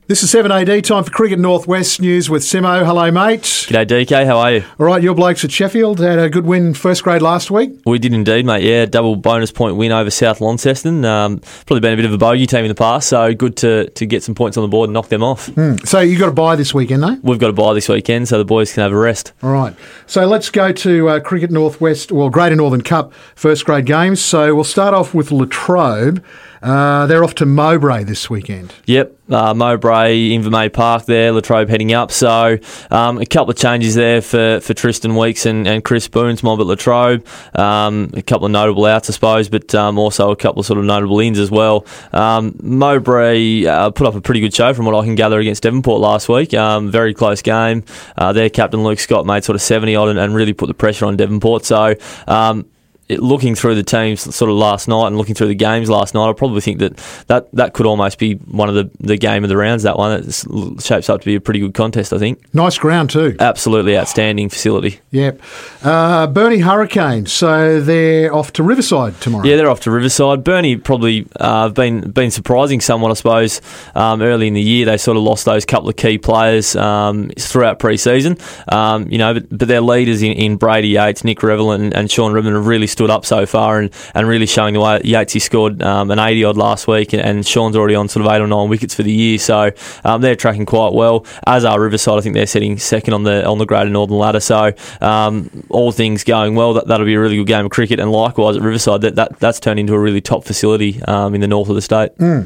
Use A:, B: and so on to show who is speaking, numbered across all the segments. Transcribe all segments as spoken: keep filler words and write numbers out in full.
A: This is seven A D, time for Cricket Northwest News with Simo. Hello, mate.
B: G'day, D K. How are you?
A: All right, your blokes at Sheffield had a good win first grade last week.
B: We did indeed, mate. Yeah, double bonus point win over South Launceston. Um, probably been a bit of a bogey team in the past, so good to, to get some points on the board and knock them off.
A: Mm. So you got a bye this weekend, though?
B: We've got a bye this weekend, so the boys can have a rest.
A: All right. So let's go to uh, Cricket Northwest, well, Greater Northern Cup first grade games. So we'll start off with Latrobe. Uh, they're off to Mowbray this weekend.
B: Yep, uh, Mowbray, Invermay Park there, Latrobe heading up. So um, a couple of changes there for, for Tristan Weeks and, and Chris Boone's mob at Latrobe. Um, a couple of notable outs, I suppose, but um, also a couple of sort of notable ins as well. Um, Mowbray uh, put up a pretty good show from what I can gather against Devonport last week. Um, very close game. Uh, their captain Luke Scott made sort of seventy odd and, and really put the pressure on Devonport. So um, It, looking through the teams sort of last night and looking through the games last night, I probably think that that, that could almost be one of the, the game of the rounds, that one. It shapes up to be a pretty good contest, I think.
A: Nice ground too.
B: Absolutely outstanding facility.
A: Yep. Uh, Burnie Hurricanes, so they're off to Riverside tomorrow.
B: Yeah, they're off to Riverside. Burnie probably uh, have been, been surprising somewhat, I suppose. Um, early in the year, they sort of lost those couple of key players um, throughout pre-season. Um, you know, but, but their leaders in, in Brady Yates, Nick Revel and, and Sean Ribbon have really stood up so far and, and really showing the way. Yates, he scored um, an eighty odd last week and, and Sean's already on sort of eight or nine wickets for the year, so um, they're tracking quite well, as are Riverside. I think they're sitting second on the on the Greater Northern ladder, so um, all things going well, that, that'll be a really good game of cricket. And likewise at Riverside, that, that that's turned into a really top facility um, in the north of the state.
A: Mm.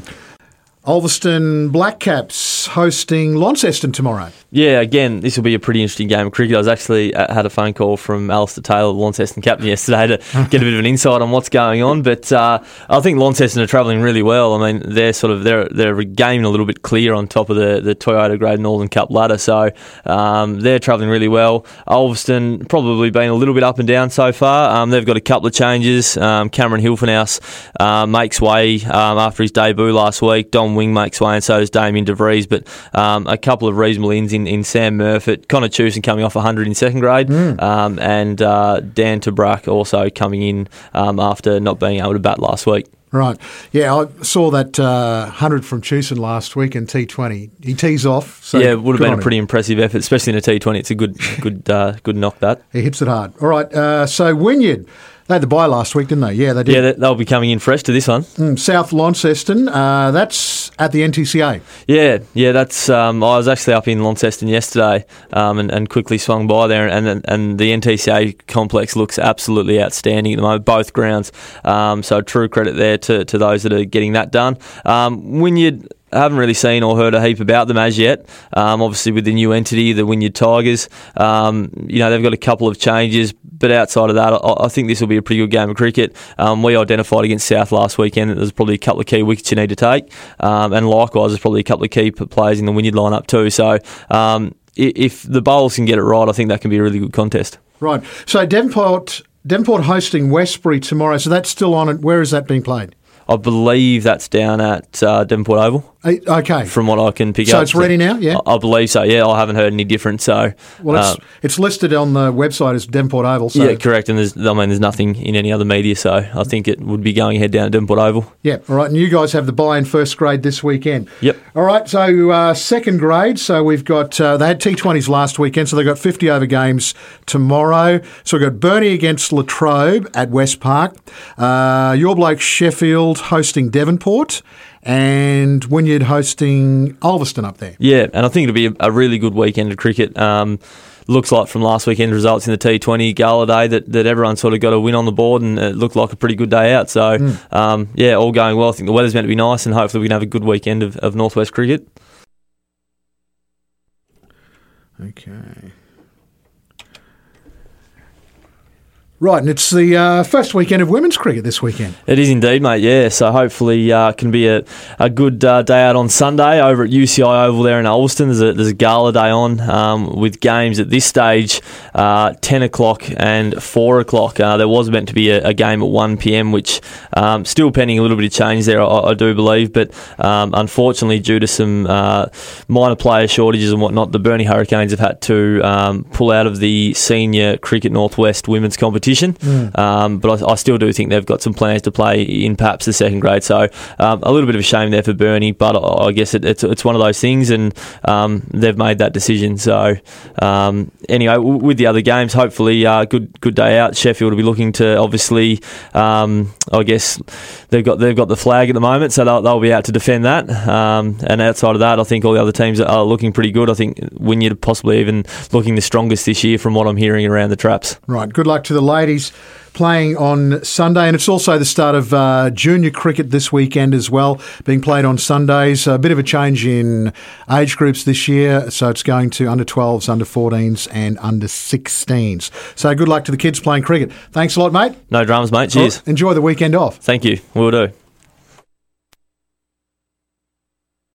A: Ulverston Blackcaps hosting Launceston tomorrow.
B: Yeah, again, this will be a pretty interesting game of cricket. I was actually uh, had a phone call from Alistair Taylor, the Launceston captain, yesterday to get a bit of an insight on what's going on. But uh, I think Launceston are travelling really well. I mean, they're sort of they're they're gaming a little bit clear on top of the, the Toyota Greater Northern Cup ladder, so um, they're travelling really well. Ulverston probably been a little bit up and down so far. Um, they've got a couple of changes. Um, Cameron Hilfenhaus uh, makes way um, after his debut last week. Dom Wing makes way, and so does Damien DeVries. But um, a couple of reasonable ins in, in Sam Murfitt, Connor Chewson coming off one hundred in second grade, mm. um, and uh, Dan Tabrak also coming in um, after not being able to bat last week.
A: Right. Yeah, I saw that uh, one hundred from Chewson last week in T twenty. He tees off. So
B: yeah, it would have been a pretty
A: him.
B: impressive effort, especially in a T twenty. It's a good good, uh, good knock, that.
A: He hits it hard. All right, uh, so Wynyard, they had the bye last week, didn't they? Yeah, they did.
B: Yeah, they'll be coming in fresh to this one.
A: Mm, South Launceston, uh, that's at the N T C A.
B: Yeah, yeah, that's. Um, I was actually up in Launceston yesterday um, and, and quickly swung by there, and and the N T C A complex looks absolutely outstanding at the moment, both grounds. Um, so true credit there to, to those that are getting that done. Um, Wynyard, I haven't really seen or heard a heap about them as yet. Um, obviously, with the new entity, the Wynyard Tigers, um, you know, they've got a couple of changes, but outside of that, I, I think this will be a pretty good game of cricket. Um, we identified against South last weekend that there's probably a couple of key wickets you need to take, um, and likewise, there's probably a couple of key players in the Wynyard lineup too. So, um, if the bowlers can get it right, I think that can be a really good contest.
A: Right. So, Devonport, Devonport hosting Westbury tomorrow. So that's still on. Where is that being played?
B: I believe that's down at uh, Devonport Oval.
A: Okay.
B: From what I can pick
A: so
B: up.
A: So it's ready now, yeah?
B: I, I believe so, yeah. I haven't heard any different, so...
A: Well, it's, uh, it's listed on the website as Devonport Oval, so...
B: Yeah, correct, and there's, I mean, there's nothing in any other media, so I think it would be going ahead down at Devonport Oval.
A: Yeah, all right, and you guys have the bye in first grade this weekend.
B: Yep.
A: All right, so uh, second grade, so we've got... Uh, they had T twenties last weekend, so they've got fifty over games tomorrow. So we've got Burnie against Latrobe at West Park. Uh, your bloke Sheffield hosting Devonport, and Wynyard hosting Ulverston up there.
B: Yeah, and I think it'll be a, a really good weekend of cricket. Um, looks like from last weekend's results in the T twenty Gala Day that, that everyone sort of got a win on the board, and it looked like a pretty good day out. So, mm. um, yeah, all going well. I think the weather's meant to be nice, and hopefully we can have a good weekend of, of Northwest cricket.
A: Okay. Right, and it's the uh, first weekend of women's cricket this weekend.
B: It is indeed, mate, yeah. So hopefully uh, can be a, a good uh, day out on Sunday over at U C I Oval there in Ulverston. There's a, there's a gala day on um, with games at this stage, uh, ten o'clock and four o'clock. Uh, there was meant to be a, a game at one p.m, which um, still pending a little bit of change there, I, I do believe. But um, unfortunately, due to some uh, minor player shortages and whatnot, the Burnie Hurricanes have had to um, pull out of the Senior Cricket Northwest women's competition. competition. Mm. Um, but I, I still do think they've got some plans to play in perhaps the second grade. So um, a little bit of a shame there for Burnie, but I, I guess it, it's it's one of those things, and um, they've made that decision. So um, anyway, w- with the other games, hopefully uh, good good day out. Sheffield will be looking to obviously, um, I guess they've got they've got the flag at the moment, so they'll, they'll be out to defend that. Um, and outside of that, I think all the other teams are looking pretty good. I think Wynyard possibly even looking the strongest this year from what I'm hearing around the traps.
A: Right. Good luck to the ladies playing on Sunday, and it's also the start of uh, junior cricket this weekend as well, being played on Sundays. A bit of a change in age groups this year, so it's going to under twelves, under fourteens and under sixteens. So good luck to the kids playing cricket. Thanks a lot, mate.
B: No dramas, mate. Cheers.
A: Well, enjoy the weekend off.
B: Thank you. Will do.